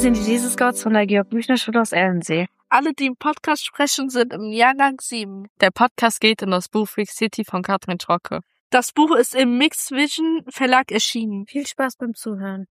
sind die Jesus-Scouts von der Georg-Büchner-Schule aus Ellensee. Alle, die im Podcast sprechen, sind im Jahrgang 7. Der Podcast geht in das Buch Freak City von Katrin Schrocke. Das Buch ist im Mixed Vision Verlag erschienen. Viel Spaß beim Zuhören.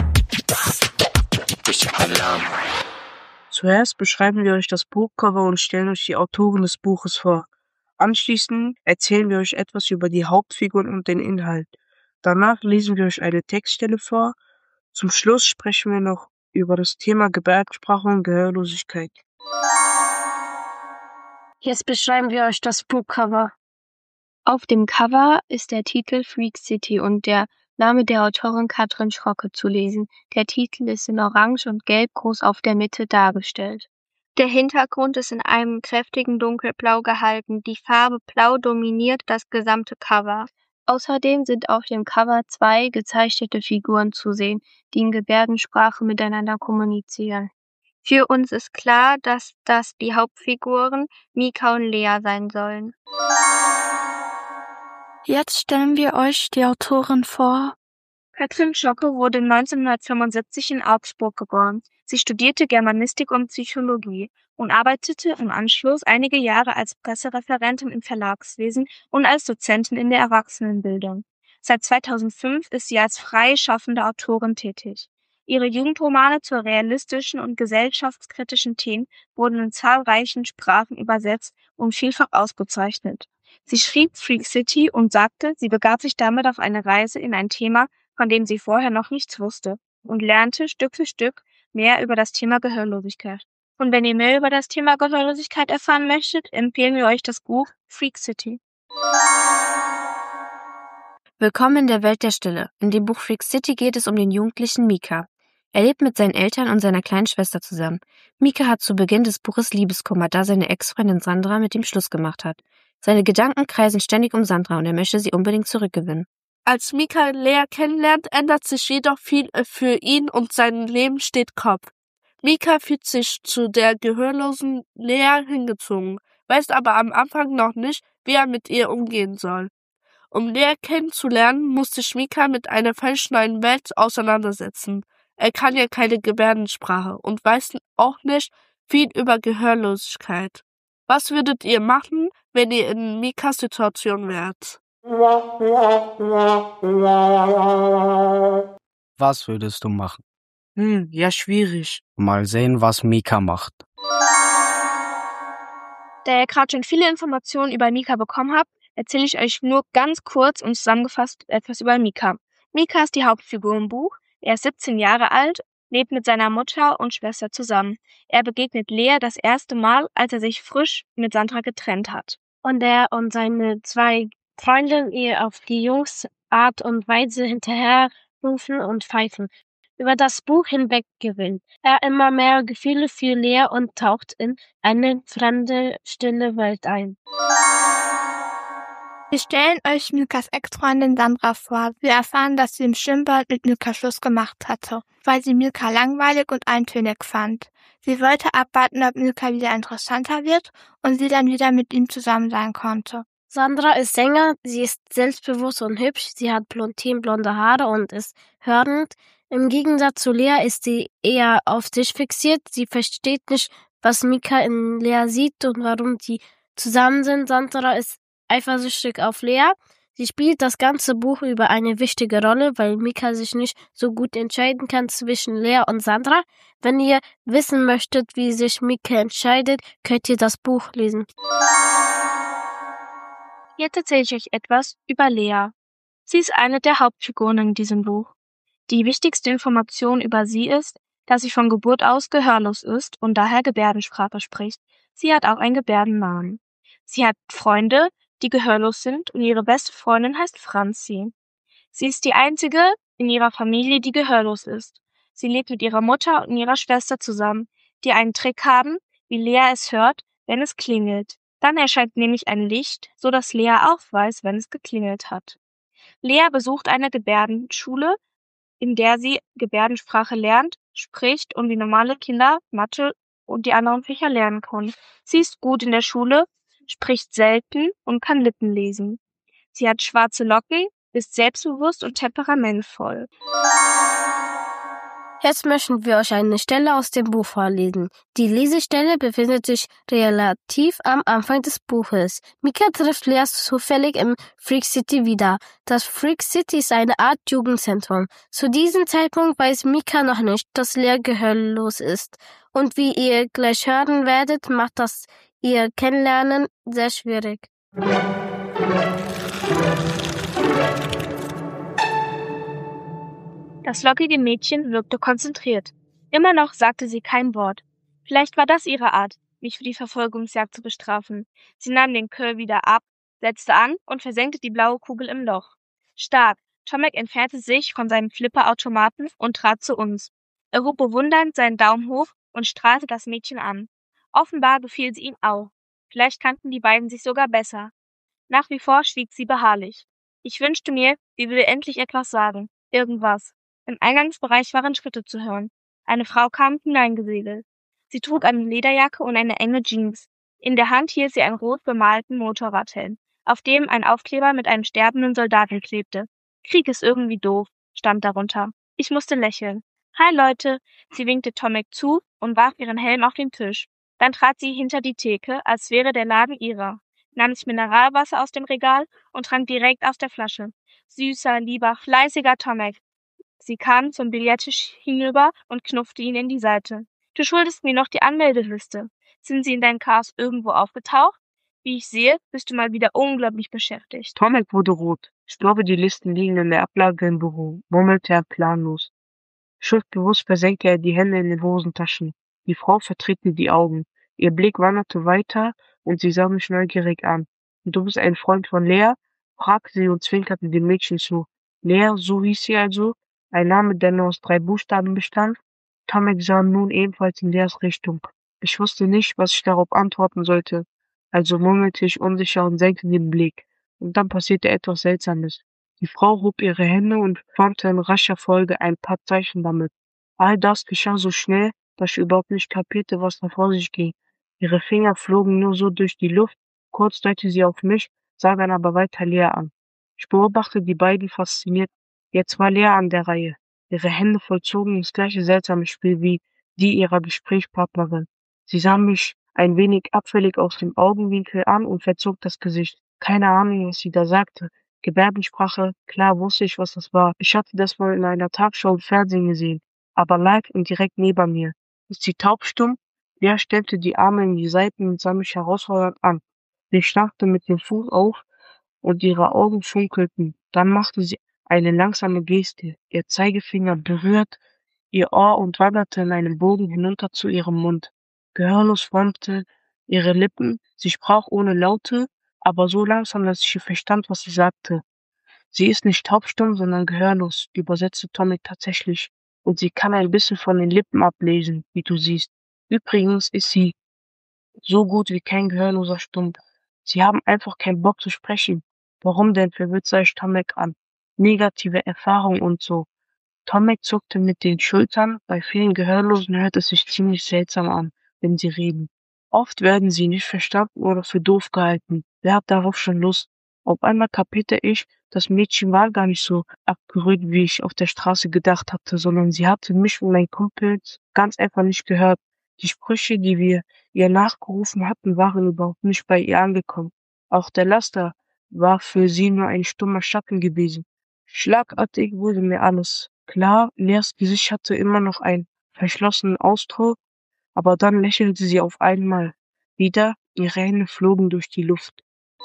Zuerst beschreiben wir euch das Buchcover und stellen euch die Autoren des Buches vor. Anschließend erzählen wir euch etwas über die Hauptfiguren und den Inhalt. Danach lesen wir euch eine Textstelle vor. Zum Schluss sprechen wir noch über das Thema Gebärdensprache und Gehörlosigkeit. Jetzt beschreiben wir euch das Buchcover. Auf dem Cover ist der Titel Freak City und der Name der Autorin Katrin Schrocke zu lesen. Der Titel ist in Orange und Gelb groß auf der Mitte dargestellt. Der Hintergrund ist in einem kräftigen Dunkelblau gehalten. Die Farbe Blau dominiert das gesamte Cover. Außerdem sind auf dem Cover 2 gezeichnete Figuren zu sehen, die in Gebärdensprache miteinander kommunizieren. Für uns ist klar, dass das die Hauptfiguren Mika und Lea sein sollen. Jetzt stellen wir euch die Autorin vor. Katrin Schrocke wurde 1975 in Augsburg geboren. Sie studierte Germanistik und Psychologie und arbeitete im Anschluss einige Jahre als Pressereferentin im Verlagswesen und als Dozentin in der Erwachsenenbildung. Seit 2005 ist sie als freie schaffende Autorin tätig. Ihre Jugendromane zu realistischen und gesellschaftskritischen Themen wurden in zahlreichen Sprachen übersetzt und vielfach ausgezeichnet. Sie schrieb Freak City und sagte, sie begab sich damit auf eine Reise in ein Thema, von dem sie vorher noch nichts wusste, und lernte Stück für Stück mehr über das Thema Gehörlosigkeit. Und wenn ihr mehr über das Thema Gehörlosigkeit erfahren möchtet, empfehlen wir euch das Buch Freak City. Willkommen in der Welt der Stille. In dem Buch Freak City geht es um den Jugendlichen Mika. Er lebt mit seinen Eltern und seiner kleinen Schwester zusammen. Mika hat zu Beginn des Buches Liebeskummer, da seine Ex-Freundin Sandra mit ihm Schluss gemacht hat. Seine Gedanken kreisen ständig um Sandra und er möchte sie unbedingt zurückgewinnen. Als Mika Lea kennenlernt, ändert sich jedoch viel für ihn und sein Leben steht Kopf. Mika fühlt sich zu der gehörlosen Lea hingezogen, weiß aber am Anfang noch nicht, wie er mit ihr umgehen soll. Um Lea kennenzulernen, muss sich Mika mit einer völlig neuen Welt auseinandersetzen. Er kann ja keine Gebärdensprache und weiß auch nicht viel über Gehörlosigkeit. Was würdet ihr machen, wenn ihr in Mikas Situation wärt? Was würdest du machen? Ja, schwierig. Mal sehen, was Mika macht. Da ihr gerade schon viele Informationen über Mika bekommen habt, erzähle ich euch nur ganz kurz und zusammengefasst etwas über Mika. Mika ist die Hauptfigur im Buch. Er ist 17 Jahre alt, lebt mit seiner Mutter und Schwester zusammen. Er begegnet Lea das erste Mal, als er sich frisch mit Sandra getrennt hat. Und er und seine 2 Freunde ihr auf die Jungs Art und Weise hinterher rufen und pfeifen. Über das Buch hinweg gewinnt er immer mehr Gefühle für Lea und taucht in eine fremde, stille Welt ein. Wir stellen euch Mikas Ex-Freundin Sandra vor. Wir erfahren, dass sie im Schwimmbad mit Mika Schluss gemacht hatte, weil sie Mika langweilig und eintönig fand. Sie wollte abwarten, ob Mika wieder interessanter wird und sie dann wieder mit ihm zusammen sein konnte. Sandra ist Sänger, sie ist selbstbewusst und hübsch, sie hat blonde Haare und ist hörend. Im Gegensatz zu Lea ist sie eher auf sich fixiert. Sie versteht nicht, was Mika in Lea sieht und warum die zusammen sind. Sandra ist eifersüchtig auf Lea. Sie spielt das ganze Buch über eine wichtige Rolle, weil Mika sich nicht so gut entscheiden kann zwischen Lea und Sandra. Wenn ihr wissen möchtet, wie sich Mika entscheidet, könnt ihr das Buch lesen. Jetzt erzähle ich euch etwas über Lea. Sie ist eine der Hauptfiguren in diesem Buch. Die wichtigste Information über sie ist, dass sie von Geburt aus gehörlos ist und daher Gebärdensprache spricht. Sie hat auch einen Gebärdennamen. Sie hat Freunde, die gehörlos sind, und ihre beste Freundin heißt Franzi. Sie ist die einzige in ihrer Familie, die gehörlos ist. Sie lebt mit ihrer Mutter und ihrer Schwester zusammen, die einen Trick haben, wie Lea es hört, wenn es klingelt. Dann erscheint nämlich ein Licht, so dass Lea auch weiß, wenn es geklingelt hat. Lea besucht eine Gebärdenschule, in der sie Gebärdensprache lernt, spricht und wie normale Kinder Mathe und die anderen Fächer lernen können. Sie ist gut in der Schule, spricht selten und kann Lippen lesen. Sie hat schwarze Locken, ist selbstbewusst und temperamentvoll. Jetzt möchten wir euch eine Stelle aus dem Buch vorlesen. Die Lesestelle befindet sich relativ am Anfang des Buches. Mika trifft Lea zufällig im Freak City wieder. Das Freak City ist eine Art Jugendzentrum. Zu diesem Zeitpunkt weiß Mika noch nicht, dass Lea gehörlos ist. Und wie ihr gleich hören werdet, macht das ihr Kennenlernen sehr schwierig. Das lockige Mädchen wirkte konzentriert. Immer noch sagte sie kein Wort. Vielleicht war das ihre Art, mich für die Verfolgungsjagd zu bestrafen. Sie nahm den Curl wieder ab, setzte an und versenkte die blaue Kugel im Loch. Stark. Tomek entfernte sich von seinem Flipperautomaten und trat zu uns. Er hob bewundernd seinen Daumen hoch und strahlte das Mädchen an. Offenbar gefiel sie ihm auch. Vielleicht kannten die beiden sich sogar besser. Nach wie vor schwieg sie beharrlich. Ich wünschte mir, sie würde endlich etwas sagen. Irgendwas. Im Eingangsbereich waren Schritte zu hören. Eine Frau kam hineingesegelt. Sie trug eine Lederjacke und eine enge Jeans. In der Hand hielt sie einen rot bemalten Motorradhelm, auf dem ein Aufkleber mit einem sterbenden Soldaten klebte. Krieg ist irgendwie doof, stand darunter. Ich musste lächeln. Hi Leute, sie winkte Tomek zu und warf ihren Helm auf den Tisch. Dann trat sie hinter die Theke, als wäre der Laden ihrer, nahm sich Mineralwasser aus dem Regal und trank direkt aus der Flasche. Süßer, lieber, fleißiger Tomek. Sie kam zum Billardtisch hinüber und knuffte ihn in die Seite. Du schuldest mir noch die Anmeldeliste. Sind sie in deinem Chaos irgendwo aufgetaucht? Wie ich sehe, bist du mal wieder unglaublich beschäftigt. Tomek wurde rot. Ich glaube, die Listen liegen in der Ablage im Büro, murmelte er planlos. Schuldbewusst versenkte er die Hände in den Hosentaschen. Die Frau verdrehte die Augen. Ihr Blick wanderte weiter und sie sah mich neugierig an. Und du bist ein Freund von Lea? Fragte sie und zwinkerte dem Mädchen zu. Lea, so hieß sie also? Ein Name, der nur aus 3 Buchstaben bestand? Tomek sah nun ebenfalls in Leas Richtung. Ich wusste nicht, was ich darauf antworten sollte. Also murmelte ich unsicher und senkte den Blick. Und dann passierte etwas Seltsames. Die Frau hob ihre Hände und formte in rascher Folge ein paar Zeichen damit. All das geschah so schnell, dass ich überhaupt nicht kapierte, was da vor sich ging. Ihre Finger flogen nur so durch die Luft. Kurz deutete sie auf mich, sah dann aber weiter Lea an. Ich beobachtete die beiden fasziniert. Jetzt war Lea an der Reihe. Ihre Hände vollzogen das gleiche seltsame Spiel wie die ihrer Gesprächspartnerin. Sie sah mich ein wenig abfällig aus dem Augenwinkel an und verzog das Gesicht. Keine Ahnung, was sie da sagte. Gebärdensprache, klar wusste ich, was das war. Ich hatte das mal in einer Talkshow im Fernsehen gesehen, aber live und direkt neben mir. Ist sie taubstumm? Lea stellte die Arme in die Seiten und sah mich herausfordernd an. Sie starrte mit dem Fuß auf und ihre Augen funkelten. Dann machte sie eine langsame Geste. Ihr Zeigefinger berührt ihr Ohr und wanderte in einem Bogen hinunter zu ihrem Mund. Gehörlos formte ihre Lippen. Sie sprach ohne Laute, aber so langsam, dass ich verstand, was sie sagte. Sie ist nicht taubstumm, sondern gehörlos, übersetzte Tomek tatsächlich. Und sie kann ein bisschen von den Lippen ablesen, wie du siehst. Übrigens ist sie so gut wie kein Gehörloser stumm. Sie haben einfach keinen Bock zu sprechen. Warum denn, verwirrt sah ich Tomek an. Negative Erfahrung und so. Tomek zuckte mit den Schultern. Bei vielen Gehörlosen hört es sich ziemlich seltsam an, wenn sie reden. Oft werden sie nicht verstanden oder für doof gehalten. Wer hat darauf schon Lust? Auf einmal kapierte ich, das Mädchen war gar nicht so abgerührt, wie ich auf der Straße gedacht hatte, sondern sie hatte mich und meinen Kumpels ganz einfach nicht gehört. Die Sprüche, die wir ihr nachgerufen hatten, waren überhaupt nicht bei ihr angekommen. Auch der Laster war für sie nur ein stummer Schatten gewesen. Schlagartig wurde mir alles klar. Leas Gesicht hatte immer noch einen verschlossenen Ausdruck, aber dann lächelte sie auf einmal wieder. Ihre Hände flogen durch die Luft.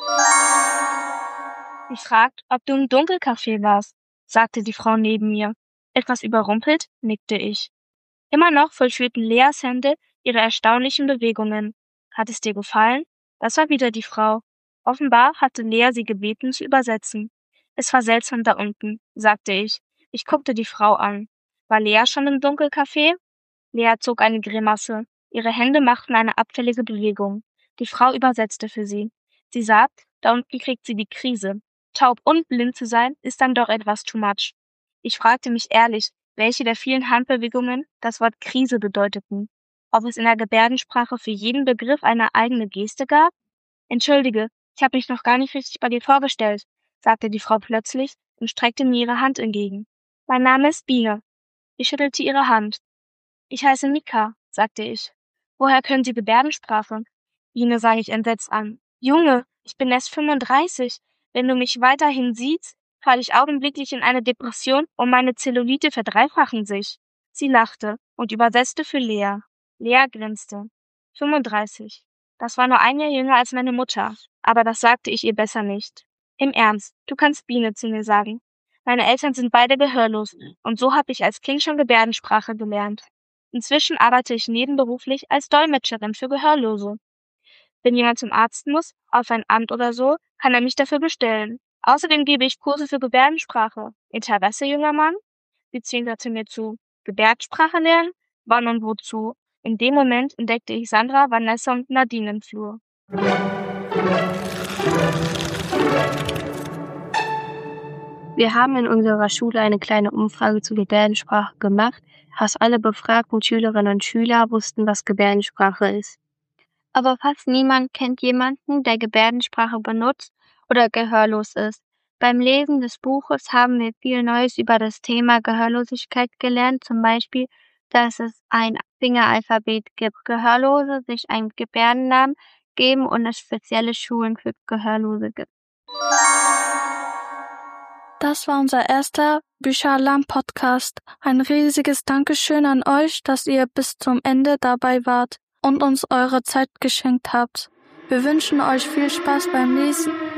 Ich fragte, ob du im Dunkelcafé warst, sagte die Frau neben mir. Etwas überrumpelt, nickte ich. Immer noch vollführten Leas Hände ihre erstaunlichen Bewegungen. Hat es dir gefallen? Das war wieder die Frau. Offenbar hatte Lea sie gebeten zu übersetzen. Es war seltsam da unten, sagte ich. Ich guckte die Frau an. War Lea schon im Dunkelcafé? Lea zog eine Grimasse. Ihre Hände machten eine abfällige Bewegung. Die Frau übersetzte für sie. Sie sagt, da unten kriegt sie die Krise. Taub und blind zu sein, ist dann doch etwas too much. Ich fragte mich ehrlich, welche der vielen Handbewegungen das Wort Krise bedeuteten. Ob es in der Gebärdensprache für jeden Begriff eine eigene Geste gab? Entschuldige, ich habe mich noch gar nicht richtig bei dir vorgestellt, sagte die Frau plötzlich und streckte mir ihre Hand entgegen. Mein Name ist Biene. Ich schüttelte ihre Hand. Ich heiße Mika, sagte ich. Woher können Sie Gebärdensprache? Jene sah ich entsetzt an. Junge, ich bin erst 35. Wenn du mich weiterhin siehst, falle ich augenblicklich in eine Depression und meine Zellulite verdreifachen sich. Sie lachte und übersetzte für Lea. Lea grinste. 35. Das war nur ein Jahr jünger als meine Mutter, aber das sagte ich ihr besser nicht. Im Ernst, du kannst Biene zu mir sagen. Meine Eltern sind beide gehörlos und so habe ich als Kind schon Gebärdensprache gelernt. Inzwischen arbeite ich nebenberuflich als Dolmetscherin für Gehörlose. Wenn jemand zum Arzt muss, auf ein Amt oder so, kann er mich dafür bestellen. Außerdem gebe ich Kurse für Gebärdensprache. Interesse, junger Mann? Sie zwinkerte mir zu. Gebärdensprache lernen? Wann und wozu? In dem Moment entdeckte ich Sandra, Vanessa und Nadine im Flur. Wir haben in unserer Schule eine kleine Umfrage zu Gebärdensprache gemacht. Fast alle befragten Schülerinnen und Schüler wussten, was Gebärdensprache ist. Aber fast niemand kennt jemanden, der Gebärdensprache benutzt oder gehörlos ist. Beim Lesen des Buches haben wir viel Neues über das Thema Gehörlosigkeit gelernt, zum Beispiel, dass es ein Fingeralphabet gibt, Gehörlose sich einen Gebärdennamen geben und es spezielle Schulen für Gehörlose gibt. Das war unser erster Bücheralarm-Podcast. Ein riesiges Dankeschön an euch, dass ihr bis zum Ende dabei wart und uns eure Zeit geschenkt habt. Wir wünschen euch viel Spaß beim Lesen